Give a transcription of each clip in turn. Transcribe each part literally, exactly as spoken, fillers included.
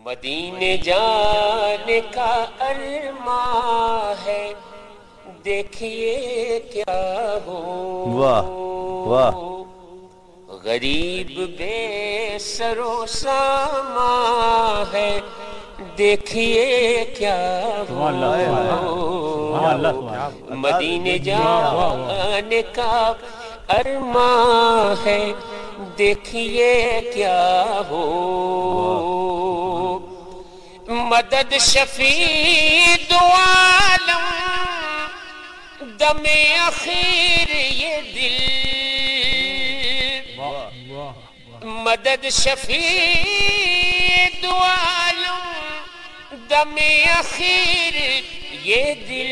مدینے جانے کا ارماں ہے، دیکھیے کیا ہو واہ واہ غریب بے سر و سامان ہے، دیکھیے کیا ہو مدینے جانے کا ارماں ہے، دیکھیے کیا ہو مدد شفیع دو عالم دم اخیر یہ دل، مدد شفیع دو عالم دم اخیر یہ دل،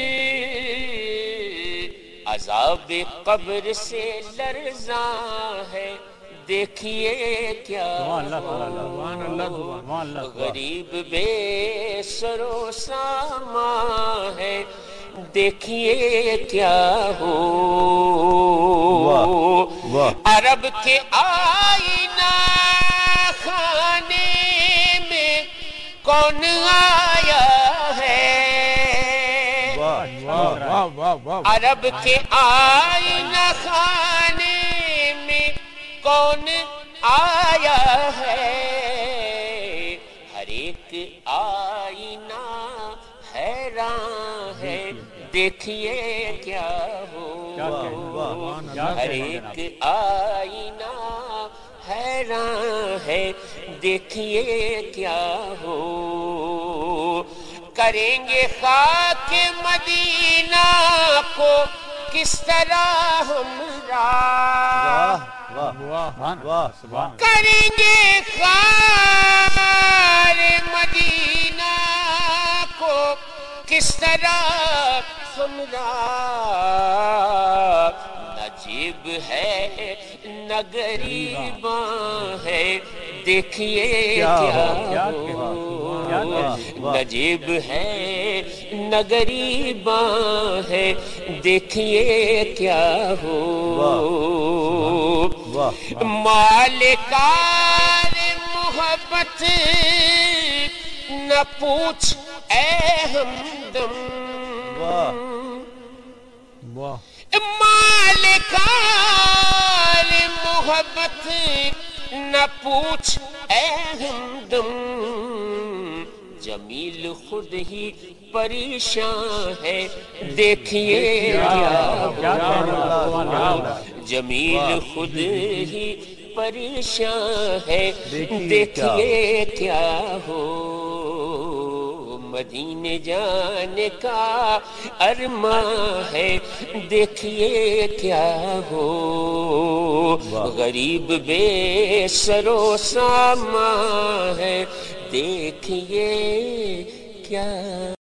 عذاب قبر سے لرزاں ہے، دیکھیے کیا غریب بے سر و سامان ہے، دیکھیے کیا ہو عرب کے آئینہ خانے میں کون آیا ہے، عرب کے آئینہ خانے میں کون آیا ہے، ہر ایک آئینہ حیران ہے، دیکھیے کیا ہو ہر ایک آئینہ حیران ہے، دیکھیے کیا ہو کریں گے خاک مدینہ کو کس طرح ہم راہ، کریں گے خاک مدینہ کو کس طرح ہم راہ، نجیب ہے نہ غریباں ہے، دیکھیے کیا ہو نجیب ہے نہ غریباں ہے، دیکھیے کیا ہو مالکار محبت نہ پوچھ اے ہمدم، مالکار محبت نہ پوچھ اے ہمدم، جمیل خود ہی پریشان ہے، دیکھیے کیا جمیل خود ہی پریشان ہے، دیکھیے کیا ہو مدینے جانے کا ارماں ہے، دیکھیے کیا ہو غریب بے سر و سامان ہے، دیکھیے کیا